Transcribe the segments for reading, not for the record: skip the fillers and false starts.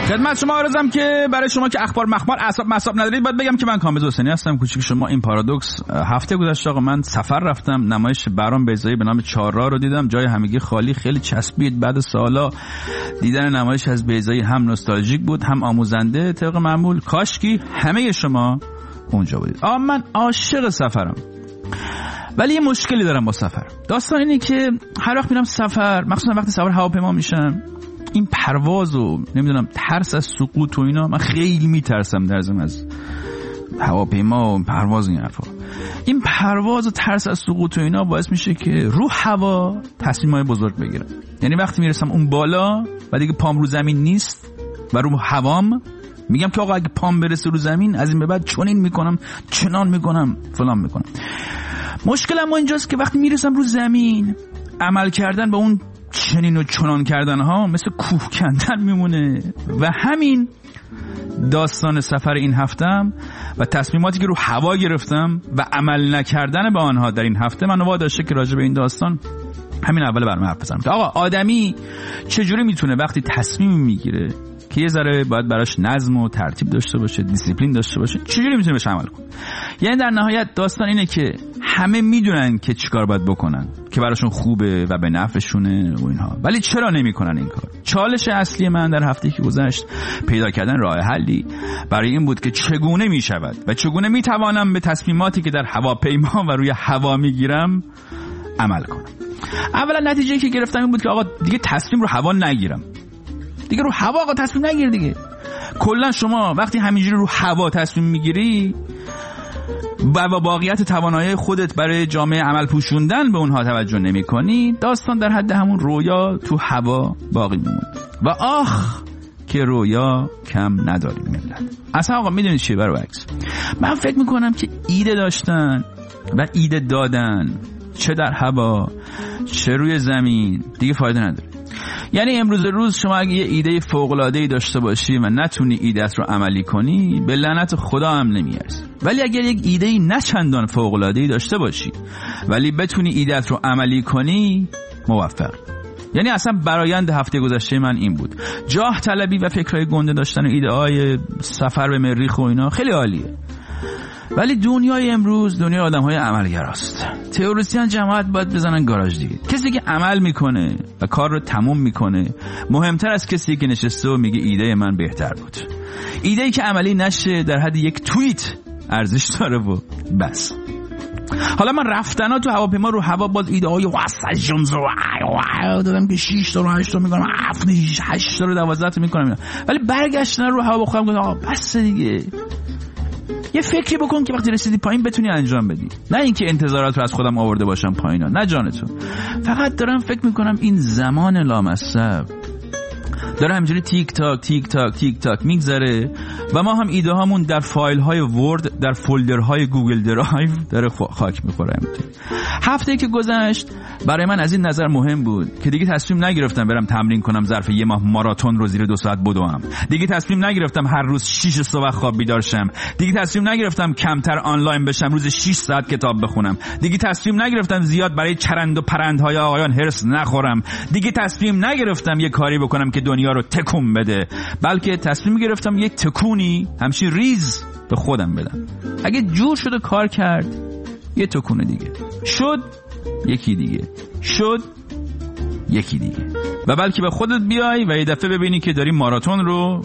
خدمت شما عرضم که برای شما که اخبار مخبار اعصاب ندارید باید بگم که من کامبیز حسینی هستم، کوچیک شما. این پارادوکس. هفته گذشته آقا من سفر رفتم، نمایش بهرام بیضایی به نام چهارراه رو دیدم، جای همگی خالی، خیلی چسبید. بعد سالا دیدن نمایش از بیضایی هم نوستالژیک بود هم آموزنده طبق معمول. کاشکی همه شما اونجا بودید. آقا من عاشق سفرم، ولی یه مشکلی دارم با سفر. داستان اینه که هر وقت میرم سفر، مخصوصا وقتی سوار هواپیما میشم، این پرواز و نمیدونم ترس از سقوط و اینا، من خیلی میترسم در ضمن از هواپیما و پرواز این حرفا. این پرواز و ترس از سقوط و اینا باعث میشه که رو هوا تصمیمای بزرگ بگیرم. یعنی وقتی میرسم اون بالا و دیگه پام رو زمین نیست و رو هوام، میگم که آقا اگه پام برسه رو زمین از این به بعد چنین میکنم، چنان میکنم، فلان میکنم. مشکلم اینجاست که وقتی میرسم رو زمین، عمل کردن به اون چنین و چنان کردن ها مثل کوه کندن میمونه. و همین داستان سفر این هفتم و تصمیماتی که رو هوا گرفتم و عمل نکردن به آنها در این هفته من واداشته که راجع به این داستان همین اول برنامه حرف بزنم که آقا آدمی چجوری میتونه وقتی تصمیم میگیره که یه ذره باید براش نظم و ترتیب داشته باشه، دیسیپلین داشته باشه، چجوری میتونه بهش عمل کنه. یعنی در نهایت داستان اینه که همه میدونن که چیکار باید بکنن که براشون خوبه و به نفعشونه و اینها، ولی چرا نمیکنن این کار؟ چالش اصلی من در هفته که گذشت پیدا کردن راه حلی برای این بود که چگونه میشود و چگونه میتوانم به تصمیماتی که در هواپیما و روی هوا میگیرم عمل کنم. اولا نتیجه‌ای که گرفتم این بود که آقا دیگه تصمیم رو هوا نگیرم. دیگه رو هوا آقا تصمیم نگیر دیگه. کلا شما وقتی همینجوری رو هوا تصمیم میگیری و با باقیت توانایی خودت برای جامعه عمل پوشوندن به اونها توجه نمی کنی، داستان در حد همون رویا تو هوا باقی میمونه. و آخ که رویا کم نداریم ملت. اصلا آقا میدونید چیه؟ برعکس من فکر میکنم که ایده داشتن و ایده دادن چه در هوا چه روی زمین دیگه فایده نداره. یعنی امروز روز شما اگه یه ایده فوق‌العاده‌ای داشته باشی و نتونی ایده‌ات رو عملی کنی، به لعنت خدا هم نمیارزی. ولی اگر یک ایده‌ای نه چندان فوق‌العاده‌ای داشته باشی ولی بتونی ایده‌ات رو عملی کنی، موفق. یعنی اصلا برآیند هفته گذشته من این بود. جاه طلبی و فکرهای گنده داشتن و ایده‌های سفر به مریخ و اینا خیلی عالیه، ولی دنیای امروز دنیای آدم‌های عملگراست. تئوریسین جماعت باید بزنن گاراژ دیگه. کسی که عمل میکنه و کار رو تموم میکنه مهمتر از کسی که نشسته و میگه ایده من بهتر بود. ایده‌ای که عملی نشه در حد یک توییت ارزش داره و بس. حالا من رفتنا تو هواپیما رو هوا باز ایده‌های واسجونز رو دادم که 6 تا رو 8 تا میکنم، 7 8 تا رو 12 تا میکنم، ولی برگشتن رو هوا بخوام گفتم آقا بس دیگه. یه فکری بکن که وقتی رسیدی پایین بتونی انجام بدی، نه اینکه انتظارات رو از خودم آورده باشم پایینا. نه جانتون، فقط دارم فکر میکنم این زمان لامصب داره همینجوری تیک تاک تیک تاک تیک تاک میگذره و ما هم ایده هامون در فایل های ورد، در فولدر های گوگل درایو داره خاک میخوره. هفته که گذشت برای من از این نظر مهم بود که دیگه تصمیم نگرفتم برم تمرین کنم ظرف یه ماه ماراتون رو زیر 2 ساعت بدوم. دیگه تصمیم نگرفتم هر روز 6 صبح خواب بیدار شم. دیگه تصمیم نگرفتم کمتر آنلاین بشم، روز 6 ساعت کتاب بخونم. دیگه تصمیم نگرفتم زیاد برای چرند و پرندهای آقایان هرس نخورم. دیگه تصمیم نگرفتم یه کاری بکنم که دنیا رو تکون بده، بلکه تصمیم گرفتم یک تکونی همچین ریز به خودم بدم. اگه جور شد و کار کرد یه تکون دیگه شد، یکی دیگه شد، یکی دیگه، و بلکه به خودت بیای و یه دفعه ببینی که داری ماراتون رو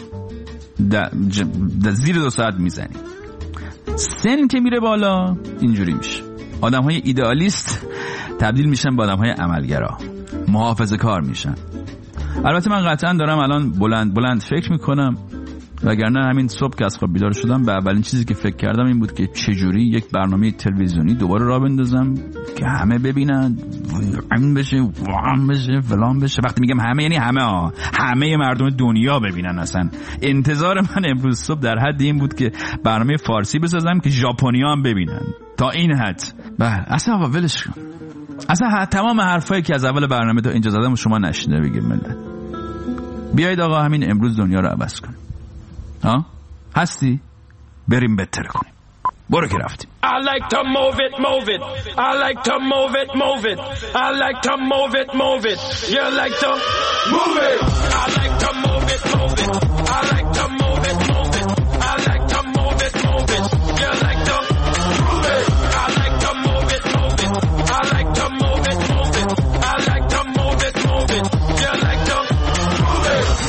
زیر 2 ساعت میزنی. سن که میره بالا اینجوری میشه، آدم‌های ایدئالیست تبدیل میشن به آدم‌های عملگرا، محافظه‌کار میشن. البته من قطعا دارم الان بلند بلند فکر میکنم، وگرنه همین صبح که از خواب بیدار شدم به اولین چیزی که فکر کردم این بود که چجوری یک برنامه تلویزیونی دوباره راه بندازم که همه ببینن، این بشه، وام بشه، فلان بشه. وقتی میگم همه یعنی همه مردم دنیا ببینن. اصلا انتظار من امروز صبح در حد این بود که برنامه فارسی بسازم که ژاپنی‌ها هم ببینن. تا این حد. بله اصلا ولش کن. اصلا تمام حرفایی که از اول برنامه تا اینجا زدم شما نشنیده بگید ملت. بیایید آقا همین امروز دنیا رو عوض کنیم. ها؟ هستی؟ بریم بهتر کنیم. برو که رفتیم. I like to move it, move it. I like to move it, move it. I like to move it, move it. You like to move it. I like to move it, move it. I like to move it, move it. I like to move it, move it. You like to move it. I like to move it, move it. I like to move it, move it. I like to move it, move it. You like to move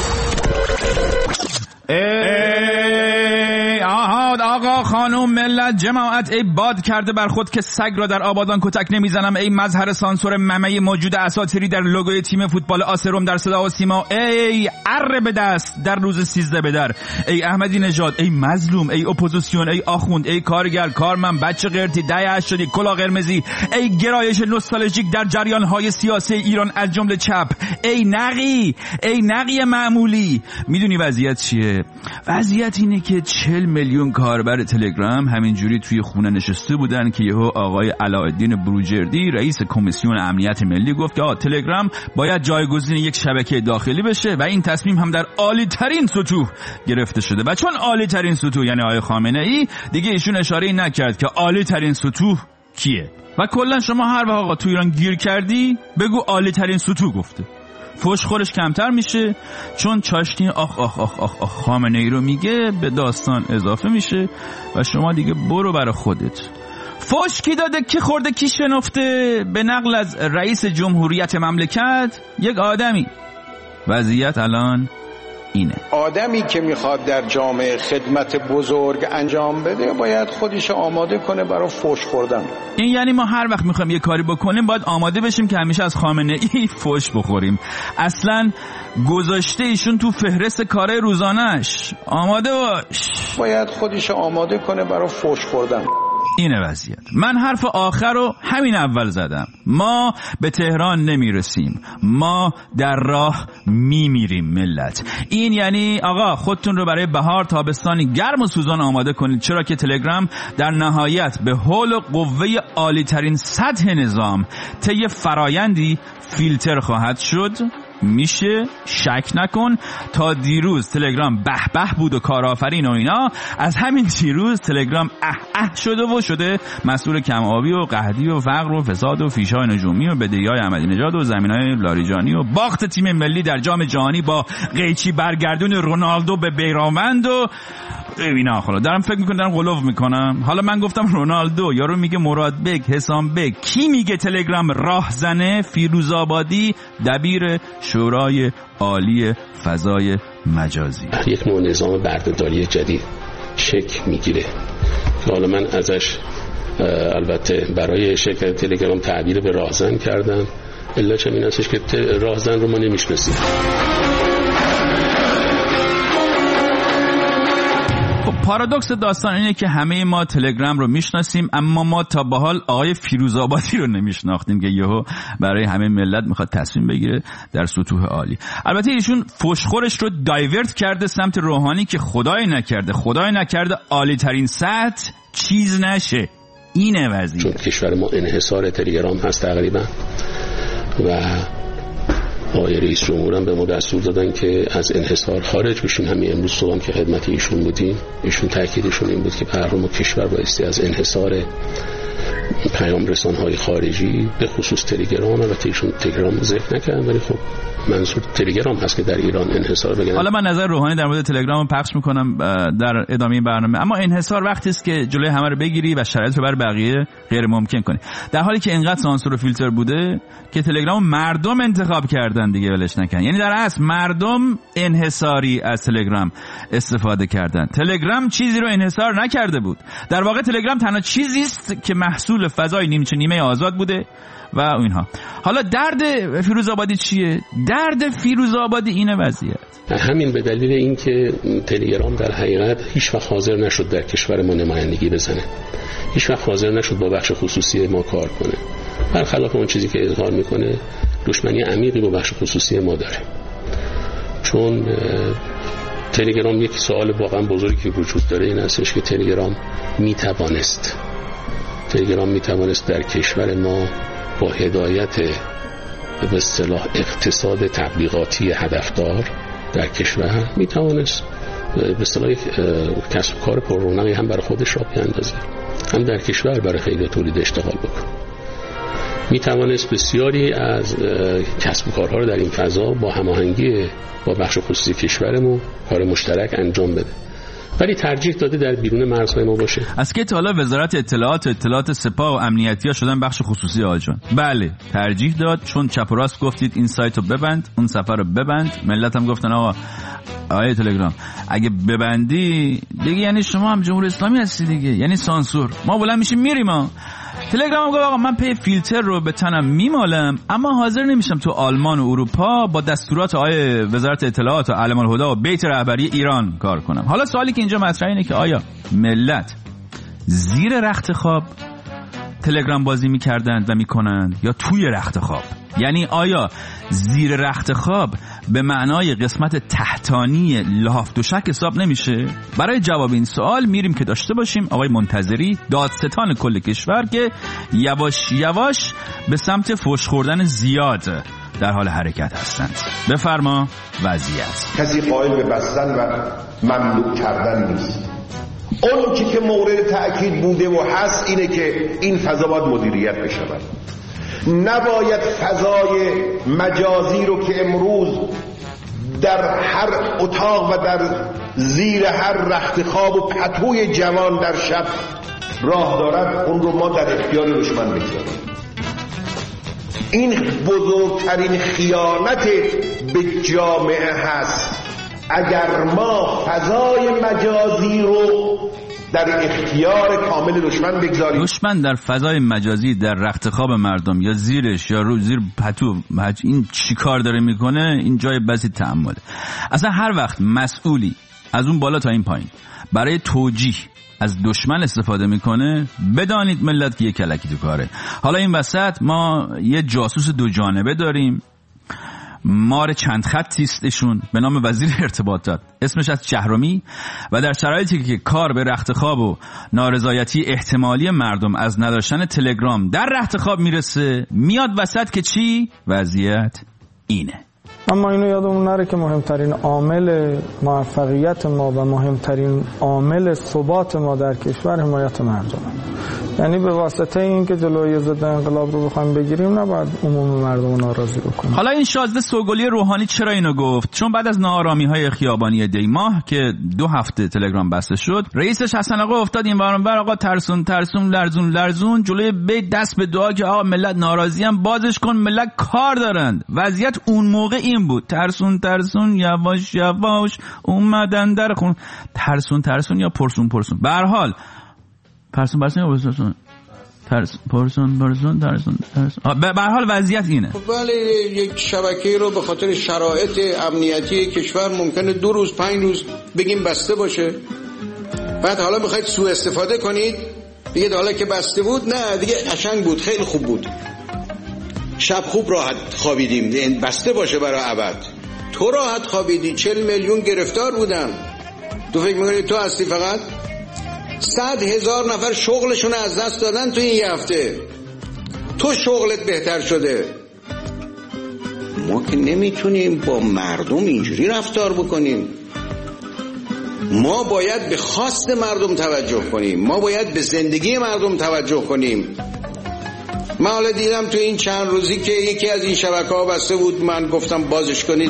it. آها آقا خانوم ملت جماعت، ای باد کرده بر خود که سگ را در آبادان کتک نمیزنم، ای مظهر سانسور ممه موجود اساطیری در لوگوی تیم فوتبال آسروم در صدا و سیما، ای اره به دست در روز 13 بدر، ای احمدی نژاد، ای مظلوم، ای اپوزیسیون، ای آخوند، ای کارگر، کارمند، بچه قرتی، دهه 80، کلا قرمزی، ای گرایش نوستالژیک در جریان‌های سیاسی ایران از جمله چپ، ای نقی معمولی. میدونی وضعیت چیه؟ وضعیت اینه که 40 میلیون کاربر تلگرام همینجوری توی خونه نشسته بودن که یهو آقای علاءالدین بروجردی رئیس کمیسیون امنیت ملی گفت که تلگرام باید جایگزین یک شبکه داخلی بشه و این تصمیم هم در عالی ترین سطوح گرفته شده. و چون عالی ترین سطوح یعنی آقای خامنه ای، دیگه ایشون اشاره نکرد که عالی ترین سطوح کیه. و کلا شما هر وقت آقا تو ایران گیر کردی بگو عالی ترین سطوح گفته. فوشخورش کمتر میشه، چون چاشنی آخ آخ آخ آخ آخ خامنه ای رو میگه به داستان اضافه میشه و شما دیگه برو برای خودت. فوش کی داده، کی خورده، کی شنفته؟ به نقل از رئیس جمهوریت مملکت یک آدمی. وضعیت الان اینه. آدمی که میخواد در جامعه خدمت بزرگ انجام بده باید خودش آماده کنه برای فوش خوردن. این یعنی ما هر وقت میخوایم یه کاری بکنیم باید آماده بشیم که همیشه از خامنه ای فوش بخوریم. اصلا گذاشته ایشون تو فهرست کارهای روزانش. آماده باش. باید خودش آماده کنه برای فوش خوردن. اینه وضعیت. من حرف آخر رو همین اول زدم. ما به تهران نمیرسیم، ما در راه میمیریم ملت. این یعنی آقا خودتون رو برای بهار تابستانی گرم و سوزان آماده کنید، چرا که تلگرام در نهایت به حول و قوه عالی ترین سطح نظام طی فرایندی فیلتر خواهد شد. میشه شک نکن تا دیروز تلگرام به به بود و کارآفرین و اینا، از همین دیروز تلگرام شده مسئول کم آبی و قحطی و فقر و فساد و فیش‌های نجومی و بدهی‌های احمدی نژاد و زمین‌های لاریجانی و باخت تیم ملی در جام جهانی با قیچی برگردون رونالدو به بیرامند و اینا. خلاص دارم فکر میکنم دارم غلو میکنم. حالا من گفتم رونالدو، یارو میگه مراد بک، حسام بک. کی میگه تلگرام راهزنه؟ فیروزآبادی، دبیر شورای عالی فضای مجازی. یک نوع نظام بردهداری جدید شکل میگیره که حالا من ازش البته برای شرکت تلگرام تعبیر به راهزن کردم. علتش این هستش که راهزن رو ما نمیشناسیم. پارادوکس داستان اینه که همه ما تلگرام رو میشناسیم، اما ما تا به حال آقای فیروزآبادی رو نمیشناختیم که یهو برای همه ملت میخواد تصمیم بگیره در سطوح عالی. البته ایشون فوشخورش رو دایورت کرده سمت روحانی که خدای نکرده عالی ترین سطح چیز نشه. اینه وضعیت. چون کشور ما انحصار تلگرام هست تقریبا و آقای رئیس جمهورم به ما دستور دادن که از انحصار خارج بشیم. همین امروز صبح که خدمت ایشون بودیم، ایشون تاکیدشون این بود که برنامه کشور بایستی از انحصار پیام رسان‌های خارجی به خصوص تلگرام، البته ایشون تلگرام ذکر نکردن ولی خب منظور تلگرام هست که در ایران انحصار بگن. حالا من نظر روحانی در مورد تلگرام رو پخش میکنم در ادامه این برنامه، اما انحصار وقتی است که جلوی همه رو بگیری و شرایط رو برای بقیه غیر ممکن کنی. در حالی که اینقدر سانسور و فیلتر بوده که تلگرام مردم انتخاب کردن دیگه ولش نکردن. یعنی در اصل مردم انحصاری از تلگرام استفاده کردن. تلگرام چیزی رو انحصار نکرده بود. در واقع تلگرام تنها چیزی است که محصول فضای نیمچه نیمه آزاد بوده و اینها. حالا درد فیروزآبادی چیه؟ درد فیروزآبادی اینه وضعیت. همین به دلیل اینکه تلگرام در حقیقت هیچ وقت حاضر نشد در کشور ما نمایندگی بزنه. هیچ وقت حاضر نشد با بخش خصوصی ما کار کنه. برخلاف اون چیزی که اظهار میکنه، دشمنی عمیقی با بخش خصوصی ما داره. چون تلگرام یک سوال واقعا بزرگی که وجود داره این هستش که تلگرام میتوانست در کشور ما با هدایت به اصطلاح اقتصاد تبلیغاتی هدفدار در کشور میتوانست به اصطلاح کسب و کار پر رونقی هم برای خودش راه بیندازه. هم در کشور برای خیلی تولید اشتغال بکنه. می توانست بسیاری از کسب و کارها رو در این فضا با هماهنگی با بخش خصوصی کشورمون کار مشترک انجام بده، ولی ترجیح داده در بیرون مرزهای ما باشه. از که تا حالا وزارت اطلاعات سپاه و امنیتی‌ها شدن بخش خصوصی آجان؟ بله ترجیح داد، چون چپ و راست گفتید این سایت رو ببند، اون سفر رو ببند. ملت هم گفتن آقا آیه تلگرام اگه ببندی دیگه یعنی شما هم جمهوری اسلامی هستی دیگه، یعنی سانسور. ما بلند میشیم میریم. تلگرام گفت آقا من پی فیلتر رو به تنم میمالم، اما حاضر نمیشم تو آلمان و اروپا با دستورات آیه وزارت اطلاعات و علم الهدی و بیت رهبری ایران کار کنم. حالا سوالی که اینجا مطرحه اینه که آیا ملت زیر رخت خواب تلگرام بازی میکردند و میکنند یا توی رخت خواب؟ یعنی آیا زیر رخت خواب به معنای قسمت تحتانی لحاف دوشک حساب نمیشه؟ برای جواب این سوال میریم که داشته باشیم آقای منتظری، دادستان کل کشور، که یواش یواش به سمت فحش خوردن زیاد در حال حرکت هستند. بفرما وضعیت. کسی قائل به بستن و ممنوع کردن نیست. اون چی که مورد تأکید بوده و هست اینه که این فضا باید مدیریت بشود. نباید فضای مجازی رو که امروز در هر اتاق و در زیر هر رخت خواب و پتوی جوان در شب راه دارد، اون رو ما در اختیار دشمن بگذاریم. این بزرگترین خیانت به جامعه هست اگر ما فضای مجازی رو در اختیار کامل دشمن بگذاریم. دشمن در فضای مجازی در رخت خواب مردم یا زیرش یا رو زیر پتو این چی کار داره میکنه؟ این جای بسی تأمله. اصلا هر وقت مسئولی از اون بالا تا این پایین برای توجیه از دشمن استفاده میکنه، بدانید ملت که یه کلکی تو کاره. حالا این وسط ما یه جاسوس دو جانبه داریم، مار چند خطی است ایشون، به نام وزیر ارتباطات، اسمش از شهرمی، و در شرایطی که کار به رخت خواب و نارضایتی احتمالی مردم از نداشتن تلگرام در رخت خواب میرسه، میاد وسط که چی؟ وضعیت اینه. اما اینو یادمون نره که مهمترین عامل موفقیت ما و مهمترین عامل ثبات ما در کشور حمایت مردم. یعنی به واسطه این که جلوی ضد انقلاب رو بخوایم بگیریم نباید عموم مردم رو ناراضی بکنیم. حالا این شازده سوگلی روحانی چرا اینو گفت؟ چون بعد از ناآرامی‌های خیابانی دی ماه که 2 هفته تلگرام بسته شد، رئیسش حسن آقا افتاد این ورانور، آقا ترسون لرزون جلوی بیت دست به دعا که آقا ملت ناراضی‌ام، بازش کن، ملت کار دارند. وضعیت اون موقع این بود، ترسون یواش اومدن در خون. ترسون یا پرسون. به هر حال پرسون یا پرسون. به هر حال وضعیت اینه. بله، یک شبکه رو به خاطر شرایط امنیتی کشور ممکنه 2 روز 5 روز بگیم بسته باشه، بعد حالا میخواید سوء استفاده کنید دیگه. حالا که بسته بود نه دیگه قشنگ بود، خیلی خوب بود، شب خوب راحت خوابیدیم، بسته باشه برای ابد. تو راحت خوابیدی، 40 میلیون گرفتار بودن، تو فکر میکنی تو هستی؟ فقط 100,000 نفر شغلشون از دست دادن تو این یه هفته. تو شغلت بهتر شده. ما که نمیتونیم با مردم اینجوری رفتار بکنیم. ما باید به خواست مردم توجه کنیم، ما باید به زندگی مردم توجه کنیم. من حالا دیدم تو این چند روزی که یکی از این شبکه‌ها بسته بود، من گفتم بازش کنید.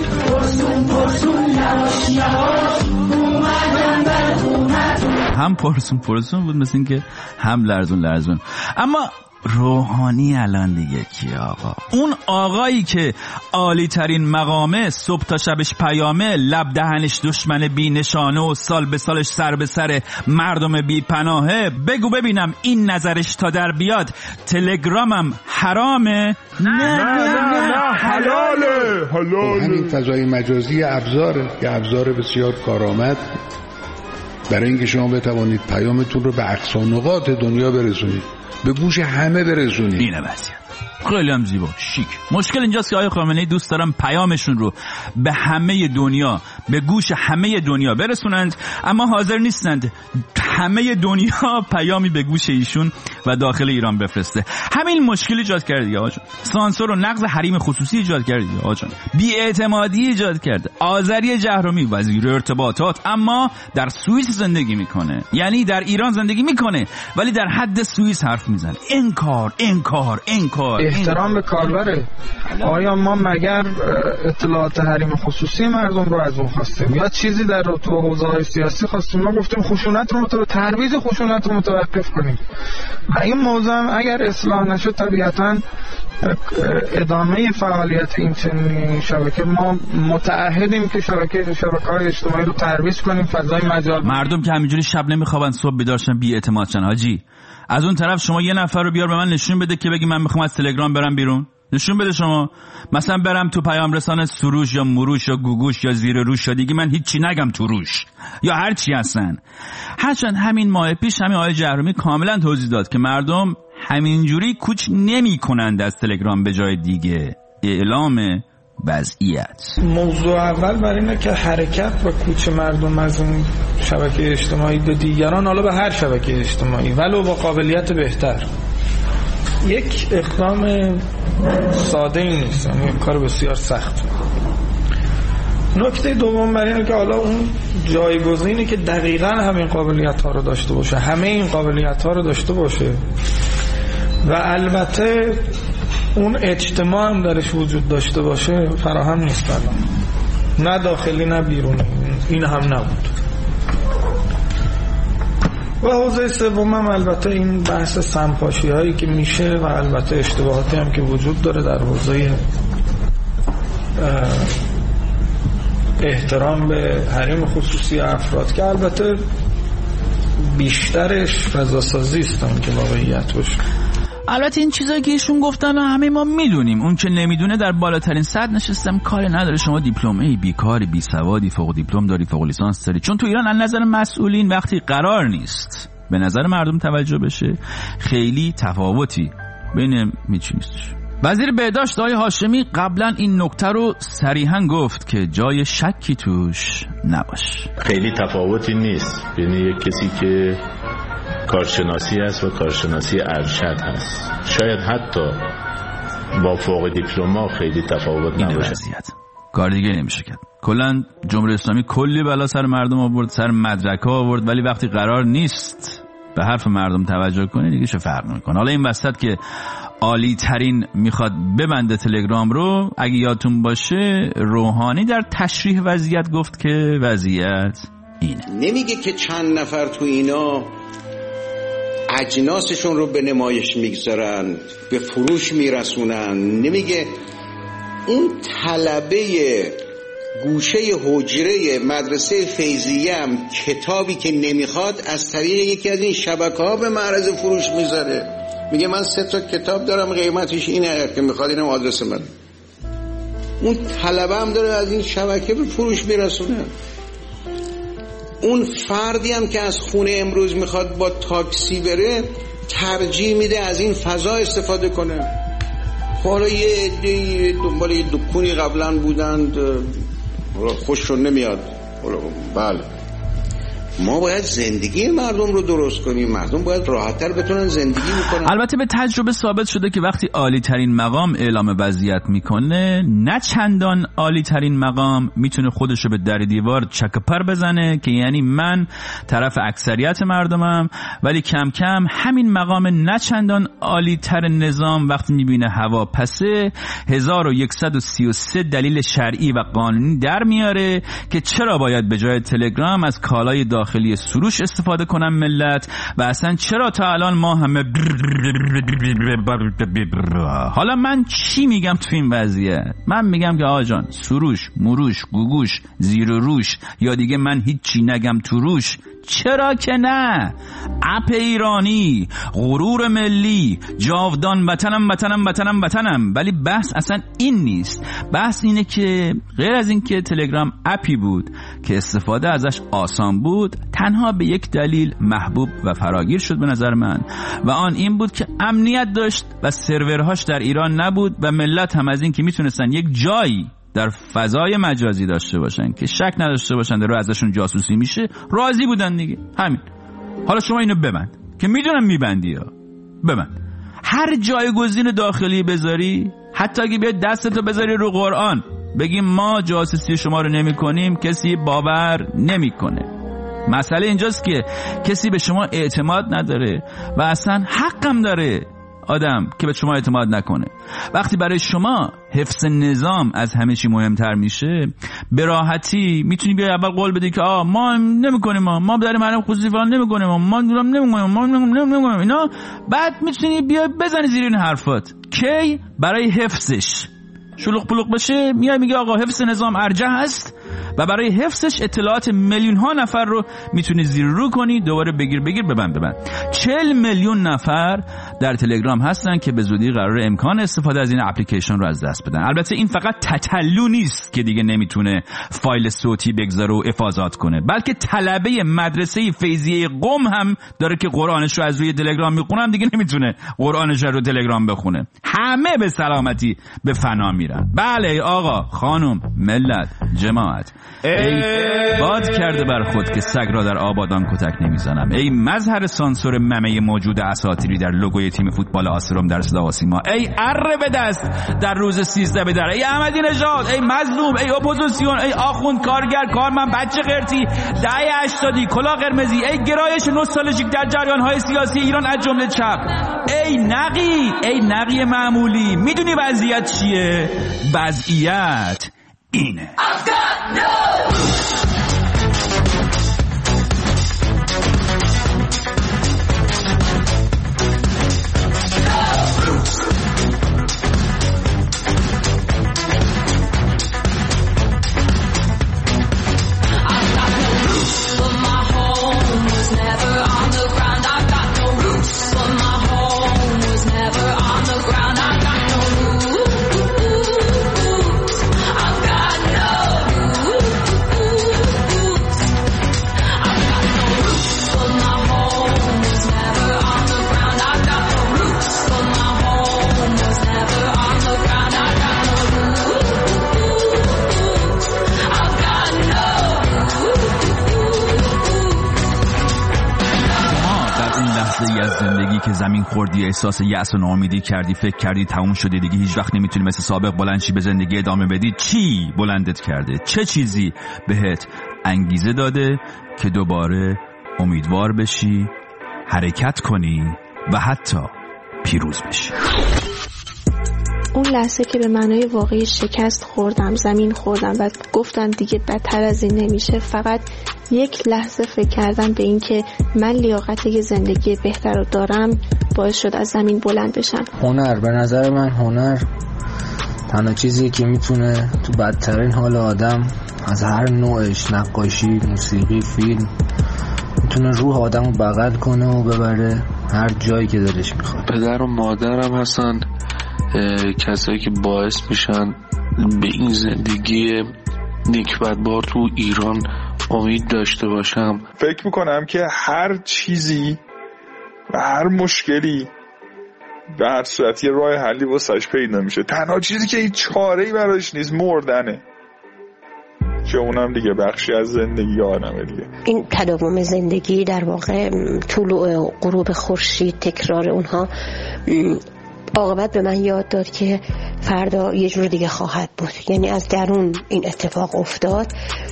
هم پرسون بود مثل این که هم لرزون. اما روحانی الان دیگه کی آقا؟ اون آقایی که عالی ترین مقامه، صبح تا شبش پیامه، لب دهنش دشمن بی نشانه و سال به سالش سر به سر مردم بی پناهه. بگو ببینم این نظرش تا در بیاد تلگرامم حرامه؟ نه حلاله. همین فضای مجازی یه ابزار بسیار کارآمد برای اینکه شما بتوانید پیامتون رو به اقصا نقاط دنیا برسونید، به گوش همه برسونید. اینه وضعیت. خیلی هم زیبا، شیک. مشکل اینجاست که آقای خامنه‌ای دوست دارن پیامشون رو به همه دنیا، به گوش همه دنیا برسونند، اما حاضر نیستند همه دنیا پیامی به گوش ایشون و داخل ایران بفرسته. همین مشکل ایجاد کرد دیگه آقا جان. سانسور و نقض حریم خصوصی ایجاد کرد دیگه آقا جان. بی‌اعتمادی ایجاد کرد. آذری جهرمی وزیر ارتباطات اما در سوئیس زندگی میکنه، یعنی در ایران زندگی میکنه ولی در حد سوئیس حرف میزنه. انکار. احترام به کاربره. آیا ما مگر اطلاعات حریم خصوصی مردم رو از اون خواستیم یا چیزی در تو حوزه‌های سیاسی خواستیم؟ ما گفتیم خشونت رو ترویج خشونت رو متوقف کنیم. و این موضوع اگر اصلاح نشد طبیعتاً ادامه فعالیت این چنین شبکه ما متعهدیم که شبکه‌های اجتماعی رو ترویج کنیم، فضای مجال. مردم که همینجوری شب نمیخوابن صبح بیدار شن بی‌اعتماد شن حاجی. از اون طرف شما یه نفر رو بیار به من نشون بده که بگی من میخوام از تلگرام برم بیرون. نشون بده شما. مثلا برم تو پیام رسانه سروش یا مروش یا گوگوش یا زیر روش یا دیگه من هیچی نگم تو روش یا هر چی هستن. هرچند همین ماه پیش همین آقای جهرمی کاملا توضیح داد که مردم همینجوری کوچ نمی کنند از تلگرام به جای دیگه. اعلام وضعیت. موضوع اول برای اینه که حرکت و کوچ مردم از این شبکه اجتماعی به دیگران، حالا به هر شبکه اجتماعی ولو با قابلیت بهتر، یک اقدام ساده ای نیست، یعنی یک کار بسیار سخت. نکته دوم برای اینه که حالا اون جایگزینی که دقیقاً همین قابلیت ها رو داشته باشه، همه این قابلیت ها رو داشته باشه و البته اون اجتماع هم درش وجود داشته باشه فراهم نیست الان، نه داخلی نه بیرونی. این هم نبود. و حوزه سوم هم البته این بحث سمپاشی هایی که میشه و البته اشتباهاتی هم که وجود داره در حوزه احترام به حریم خصوصی افراد که البته بیشترش فضاسازی است که واقعیت باشه. البته این چیزایی که ایشون گفتن همه ما میدونیم. اون که نمیدونه در بالاترین سطح نشستم کاری نداره. شما دیپلمه بیکاری، بی سوادی، فوق دیپلم داری، فوق لیسانس داری. چون تو ایران از نظر مسئولین وقتی قرار نیست به نظر مردم توجه بشه خیلی تفاوتی بین هیچ نیستش. وزیر بهداشت آقای هاشمی قبلا این نکته رو صریحا گفت که جای شکی توش نباشه. خیلی تفاوتی نیست بین یک کسی که کارشناسی هست و کارشناسی ارشد هست. شاید حتی با فوق دیپلم خیلی تفاوت نباشه. کار دیگه نمیشه کرد. کلا جمهوری اسلامی کلی بلا سر مردم آورد، سر مدرک‌ها آورد، ولی وقتی قرار نیست به حرف مردم توجه کنه دیگه چه فرق میکنه. حالا این وسط که عالی ترین میخواد ببنده تلگرام رو، اگه یادتون باشه روحانی در تشریح وضعیت گفت که وضعیت اینه. نمیگه که چند نفر تو اینا اجناسشون رو به نمایش میگذارن، به فروش میرسونن. نمیگه اون طلبه گوشه حجره مدرسه فیضیه هم کتابی که نمیخواد از طریق یکی از این شبکه‌ها به معرض فروش میذاره. میگه من 3 تا کتاب دارم قیمتش اینه که میخواد، اینم آدرس من. اون طلبه هم داره از این شبکه به فروش میرسونه. اون فردی هم که از خونه امروز میخواد با تاکسی بره ترجیح میده از این فضا استفاده کنه. حالا یه عده دنبال یه دکونی قبلا بودند، خوششون نمیاد. بله، ما باید زندگی مردم رو درست کنیم. مردم باید راحت‌تر بتونن زندگی بکنن. البته به تجربه ثابت شده که وقتی عالی ترین مقام اعلام وضعیت میکنه، نه چندان عالی ترین مقام میتونه خودش رو به در دیوار چکپر بزنه که یعنی من طرف اکثریت مردمم، ولی کم کم همین مقام نه چندان عالی تر نظام وقتی میبینه هوا پسه 1133 دلیل شرعی و قانونی در میاره که چرا باید به جای تلگرام از کالای داخلی سروش استفاده کنن ملت و اصلا چرا تا الان ما همه حالا من چی میگم تو این وضعیت؟ من میگم که آقا جان سروش، مروش، گوگوش، زیر روش یا دیگه من هیچی نگم تو روش، چرا که نه؟ اپ ایرانی، غرور ملی، جاودان وطنم وطنم وطنم وطنم. ولی بحث اصلا این نیست. بحث اینه که غیر از این که تلگرام اپی بود که استفاده ازش آسان بود، تنها به یک دلیل محبوب و فراگیر شد به نظر من و آن این بود که امنیت داشت و سرورهاش در ایران نبود و ملت هم از این که میتونستن یک جایی در فضای مجازی داشته باشن که شک نداشته باشن در ازشون جاسوسی میشه راضی بودن دیگه. همین. حالا شما اینو ببند که میدونم میبندی ها، ببند. هر جایگزین داخلی بذاری، حتی اگه بیاد دستتو بذاری رو قرآن بگیم ما جاسوسی شما رو نمی کنیم، کسی باور نمی کنه. مسئله اینجاست که کسی به شما اعتماد نداره و اصلا حقم داره آدم که به شما اعتماد نکنه. وقتی برای شما حفظ نظام از همه چی مهمتر میشه، به راحتی میتونی بیای اول قول بدی که ما نمیکنیم، ما داریم حرم خصوصی فلان نمیکنیم، ما نمیکنیم اینا، بعد میتونی بیای بزنی زیر این حرفات. کی؟ برای حفظش شلوغ پلوغ بشه میای میگه آقا حفظ نظام ارجح هست و برای حفظش اطلاعات میلیون ها نفر رو میتونی زیر رو کنی، دوباره بگیر ببند. 40 میلیون نفر در تلگرام هستن که به زودی قرار امکان استفاده از این اپلیکیشن رو از دست بدن. البته این فقط تتلو نیست که دیگه نمیتونه فایل صوتی بگذاره و افاضات کنه، بلکه طلبه مدرسه فیضیه قم هم داره که قرآنش رو از روی تلگرام میخونه، هم دیگه نمیتونه قرآنش رو تلگرام بخونه. همه به سلامتی به فنا میرن. بله آقا، خانم، ملت، جماعت، ای باد کرده بر خود که سگ را در آبادان کتک نمیزنم، ای مظهر سانسور ممه موجود اساطیری در لوگوی تیم فوتبال آسروم در صدا و سیما، ای اره به دست در روز 13 به در، ای احمدی نژاد، ای مظلوم، ای اپوزیسیون، ای آخوند، کارگر، کارمند، بچه قرتی، دهه 80 کلاه قرمزی، ای گرایش نوستالژیک در جریان‌های سیاسی ایران از جمله چپ، ای نقی معمولی. میدونی وضعیت چیه؟ وضعیت اینه. از زندگی که زمین خوردی، احساس یأس و ناامیدی کردی، فکر کردی تموم شده دیگه هیچ وقت نمیتونی مثل سابق بلند شی به زندگی ادامه بدی، چی بلندت کرده؟ چه چیزی بهت انگیزه داده که دوباره امیدوار بشی، حرکت کنی و حتی پیروز بشی؟ اون لحظه که به معنای واقعی شکست خوردم، زمین خوردم و گفتم دیگه بدتر از این نمیشه، فقط یک لحظه فکر کردم به این که من لیاقت یه زندگی بهتر رو دارم باعث شد از زمین بلند بشم. هنر، به نظر من هنر تنها چیزی که میتونه تو بدترین حال آدم از هر نوعش، نقاشی، موسیقی، فیلم، میتونه روح آدم رو بغل کنه و ببره هر جایی که دلش میخواد. پدر و مادرم هستن کسایی که باعث میشن به این زندگی نیکبخت‌بار تو ایران امید داشته باشم. فکر میکنم که هر چیزی و هر مشکلی به هر صورت یه راه حلی واسش پیدا میشه. تنها چیزی که هیچ چاره‌ای براش نیست مردنه، که اونم دیگه بخشی از زندگی آدمه دیگه. این تداوم زندگی در واقع طلوع غروب خورشید، تکرار اونها عاقبت به من یاد داد که فردا یه جور دیگه خواهد بود. یعنی از درون این اتفاق افتاد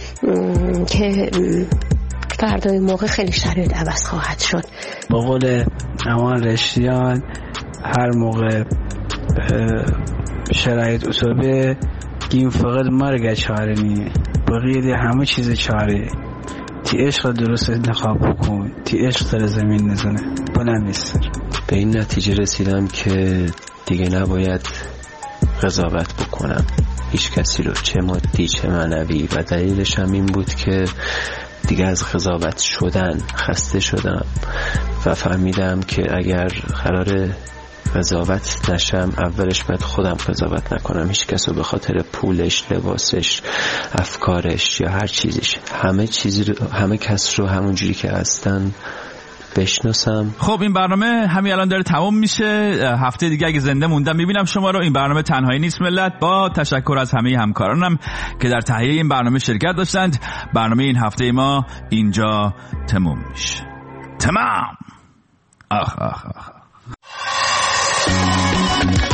که فردای موقع خیلی شرایط عوض خواهد شد. با قول امان رشتیان، هر موقع شرایط اصابه گیم فقط مرگ چاره نیه، بقیه همه چیز چاره. تی عشق درست انتخاب بکن، تی عشق در زمین نزنه بلند نیست. به این نتیجه رسیدم که دیگه نباید قضاوت بکنم هیچ کسی رو، چه مادی چه معنوی، و دلیلش هم این بود که دیگه از قضاوت شدن خسته شدم و فهمیدم که اگر قراره قضاوت نشم، اولش باید خودم قضاوت نکنم، هیچ کس رو به خاطر پولش، لباسش، افکارش یا هر چیزش، همه کس رو همون جوری که هستن بشناسم. خب این برنامه همین الان داره تمام میشه. هفته دیگه اگه زنده موندم میبینم شما رو. این برنامه تنهایی نیست ملت، با تشکر از همه همکارانم که در تهیه این برنامه شرکت داشتند. برنامه این هفته ما اینجا تمام میشه. تمام. آخ